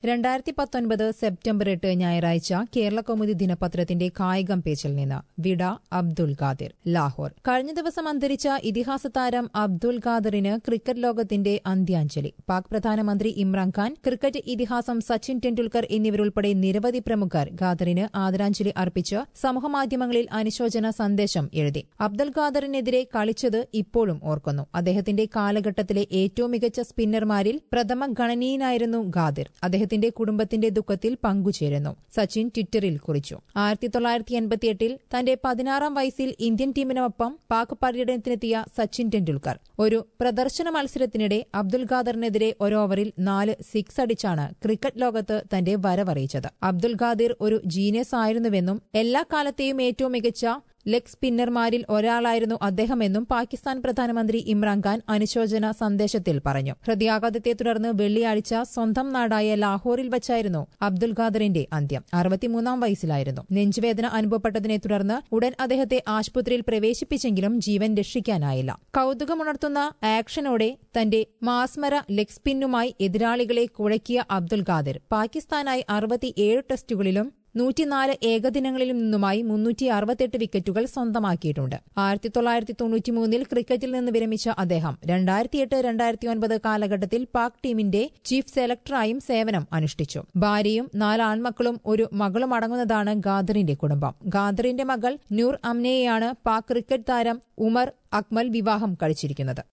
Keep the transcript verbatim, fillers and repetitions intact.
രണ്ടായിരത്തി പത്തൊൻപത് സെപ്റ്റംബർ എട്ട് ഞായറാഴ്ച കേരളകൗമുദി ദിനപത്രത്തിന്റെ കായികം പേജിൽ നിന്ന് വിട അബ്ദുൽ ഖാദിർ. ലാഹോർ. കഴിഞ്ഞ ദിവസം അന്തരിച്ച ഇതിഹാസ താരം അബ്ദുൽ ഖാദിറിന് ക്രിക്കറ്റ് ലോകത്തിന്റെ അന്ത്യാഞ്ജലി. പാക് പ്രധാനമന്ത്രി ഇമ്രാൻഖാൻ, ക്രിക്കറ്റ് ഇതിഹാസം സച്ചിൻ ടെണ്ടുൽക്കർ എന്നിവരുൾപ്പെടെ നിരവധി പ്രമുഖർ ഖാദിറിന് ആദരാഞ്ജലി അർപ്പിച്ച് സമൂഹമാധ്യമങ്ങളിൽ അനുശോചന സന്ദേശം എഴുതി. അബ്ദുൽ ഖാദിറിനെതിരെ കളിച്ചത് ഇപ്പോഴും ഓർക്കുന്നു. അദ്ദേഹത്തിന്റെ കാലഘട്ടത്തിലെ ഏറ്റവും മികച്ച സ്പിന്നർമാരിൽ പ്രഥമ ഗണനീയനായിരുന്നു ഖാദിർ. അദ്ദേഹത്തിന്റെ കുടുംബത്തിന്റെ ദുഃഖത്തിൽ പങ്കുചേരുന്നു, സച്ചിൻ ട്വിറ്ററിൽ കുറിച്ചു. ആയിരത്തി തൊള്ളായിരത്തി എൺപത്തിയെട്ടിൽ തന്റെ പതിനാറാം വയസ്സിൽ ഇന്ത്യൻ ടീമിനൊപ്പം പാക് പര്യടനത്തിനെത്തിയ സച്ചിൻ ടെണ്ടുൽക്കർ ഒരു പ്രദർശന മത്സരത്തിനിടെ അബ്ദുൽ ഖാദിറിനെതിരെ ഒരോവറിൽ നാല് സിക്സ് അടിച്ചാണ് ക്രിക്കറ്റ് ലോകത്ത് തന്റെ വരവറിയിച്ചത്. അബ്ദുൽ ഖാദിർ ഒരു ജീനിയസ് ആയിരുന്നുവെന്നും എല്ലാ കാലത്തെയും ഏറ്റവും മികച്ച ലെഗ് സ്പിന്നർമാരിൽ ഒരാളായിരുന്നു അദ്ദേഹമെന്നും പാകിസ്ഥാൻ പ്രധാനമന്ത്രി ഇമ്രാൻഖാൻ അനുശോചന സന്ദേശത്തിൽ പറഞ്ഞു. ഹൃദയാഘാതത്തെ തുടർന്ന് വെള്ളിയാഴ്ച സ്വന്തം നാടായ ലാഹോറിൽ വച്ചായിരുന്നു അബ്ദുൽ ഖാദിറിന്റെ അന്ത്യം. അറുപത്തിമൂന്നാം വയസ്സിലായിരുന്നു. നെഞ്ചുവേദന അനുഭവപ്പെട്ടതിനെ തുടർന്ന് ഉടൻ അദ്ദേഹത്തെ ആശുപത്രിയിൽ പ്രവേശിപ്പിച്ചെങ്കിലും ജീവൻ രക്ഷിക്കാനായില്ല. കൌതുകമുണർത്തുന്ന ആക്ഷനോടെ തന്റെ മാസ്മര ലെഗ് സ്പിന്നുമായി എതിരാളികളെ കുഴക്കിയ അബ്ദുൽ ഖാദിർ പാകിസ്ഥാനായി അറുപത്തിയേഴ് ടെസ്റ്റുകളിലും നൂറ്റിനാല് ഏകദിനങ്ങളിലും നിന്നുമായി മുന്നൂറ്റി അറുപത്തെട്ട് വിക്കറ്റുകൾ സ്വന്തമാക്കിയിട്ടുണ്ട്. ആയിരത്തി തൊള്ളായിരത്തി തൊണ്ണൂറ്റിമൂന്നിൽ ക്രിക്കറ്റിൽ നിന്ന് വിരമിച്ച അദ്ദേഹം രണ്ടായിരത്തിയെട്ട് രണ്ടായിരത്തി ഒൻപത് കാലഘട്ടത്തിൽ പാക് ടീമിന്റെ ചീഫ് സെലക്ടറായും സേവനം അനുഷ്ഠിച്ചു. ഭാര്യയും നാല് ആൺമക്കളും ഒരു മകളും അടങ്ങുന്നതാണ് ഖാദിറിന്റെ കുടുംബം. ഖാദിറിന്റെ മകൾ നൂർ അമ്നയെയാണ് പാക് ക്രിക്കറ്റ് താരം ഉമർ അക്മൽ വിവാഹം കഴിച്ചിരിക്കുന്നത്.